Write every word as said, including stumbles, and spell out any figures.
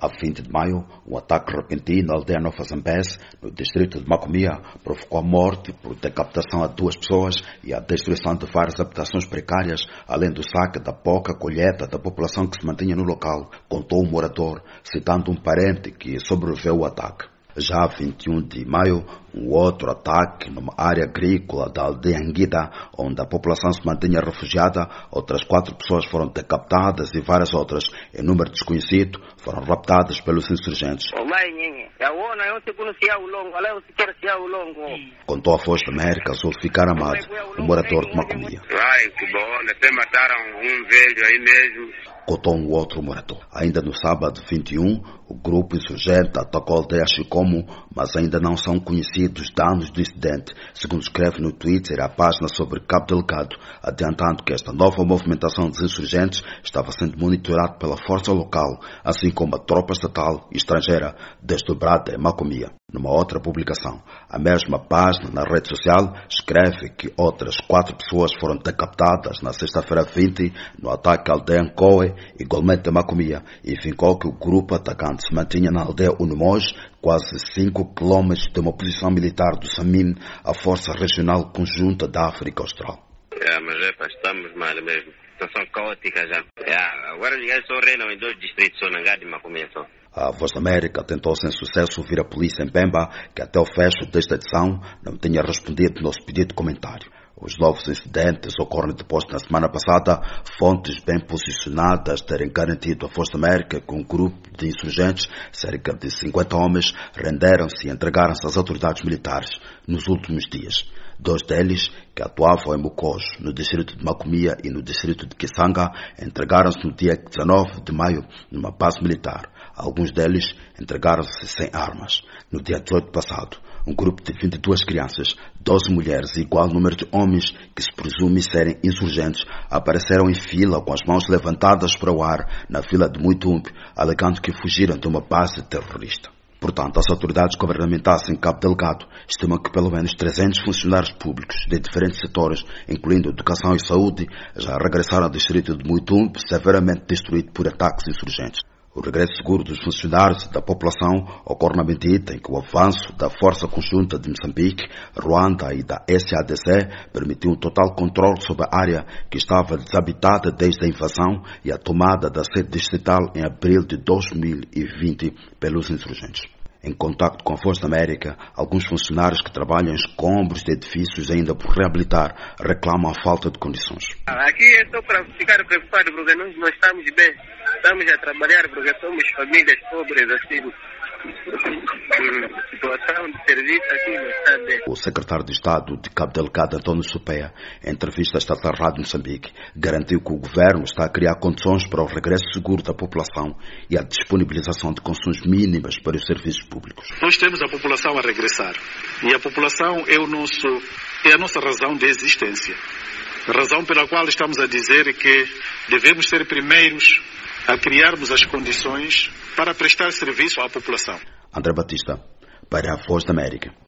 A vinte de maio, um ataque repentino à aldeia Nova Zambeze, no distrito de Macomia, provocou a morte por decapitação a duas pessoas e a destruição de várias habitações precárias, além do saque da pouca colheita da população que se mantinha no local, contou o morador, citando um parente que sobreviveu ao ataque. Já a vinte e um de maio, um outro ataque numa área agrícola da aldeia Anguida, onde a população se mantinha refugiada, outras quatro pessoas foram decapitadas e várias outras, em número desconhecido, foram raptadas pelos insurgentes. Contou a Voz da América Zulficar Amado, um morador de Macomia. Ai, que bom, até mataram um velho aí mesmo. Contou um outro morador. Ainda no sábado vinte e um, o grupo insurgente atacou a aldeia Chicomo, mas ainda não são conhecidos danos do incidente, segundo escreve no Twitter a página sobre Cabo Delgado, adiantando que esta nova movimentação dos insurgentes estava sendo monitorada pela força local, assim como a tropa estatal e estrangeira desdobrada em Macomia. Numa outra publicação, a mesma página na rede social escreve que outras quatro pessoas foram decapitadas na sexta-feira vinte no ataque à aldeia Nkoe, igualmente em Macomia, e fincou que o grupo atacante se mantinha na aldeia Unumoj, quase cinco quilômetros de uma posição militar do SAMIM, a Força Regional Conjunta da África Austral. É, mas é, pá, estamos mal mesmo. Situação caótica já. É, agora os gajos só reinam em dois distritos, só Nangada e Macomia só. A Voz da América tentou sem sucesso ouvir a polícia em Pemba, que até o fecho desta edição não tinha respondido ao nosso pedido de comentário. Os novos incidentes ocorrem depois que na semana passada fontes bem posicionadas terem garantido à Voz da América que um grupo de insurgentes, cerca de cinquenta homens, renderam-se e entregaram-se às autoridades militares nos últimos dias. Dois deles, que atuavam em Mucojo, no distrito de Macomia e no distrito de Kisanga, entregaram-se no dia dezenove de maio numa base militar. Alguns deles entregaram-se sem armas. No dia dezoito passado, um grupo de vinte e duas crianças, doze mulheres e igual número de homens que se presume serem insurgentes apareceram em fila com as mãos levantadas para o ar na fila de Muitumbe, alegando que fugiram de uma base terrorista. Portanto, as autoridades governamentais em Cabo Delgado estimam que pelo menos trezentos funcionários públicos de diferentes setores, incluindo educação e saúde, já regressaram ao distrito de Muitumbe, severamente destruído por ataques insurgentes. O regresso seguro dos funcionários e da população ocorre na medida em que o avanço da Força Conjunta de Moçambique, Ruanda e da S A D C permitiu um total controle sobre a área que estava desabitada desde a invasão e a tomada da sede distrital em abril de dois mil e vinte pelos insurgentes. Em contacto com a Voz da América, alguns funcionários que trabalham em escombros de edifícios ainda por reabilitar reclamam a falta de condições. Aqui é só para ficar preocupado porque nós não estamos bem. Estamos a trabalhar porque somos famílias pobres assim. A situação de serviço aqui não está bem. O secretário de Estado de Cabo Delgado, António Supea, em entrevista à Estatal Rádio Moçambique, garantiu que o governo está a criar condições para o regresso seguro da população e a disponibilização de condições mínimas para os serviços públicos. Nós temos a população a regressar e a população é, o nosso, é a nossa razão de existência. A razão pela qual estamos a dizer que devemos ser primeiros a criarmos as condições para prestar serviço à população. André Batista, para a Voz da América.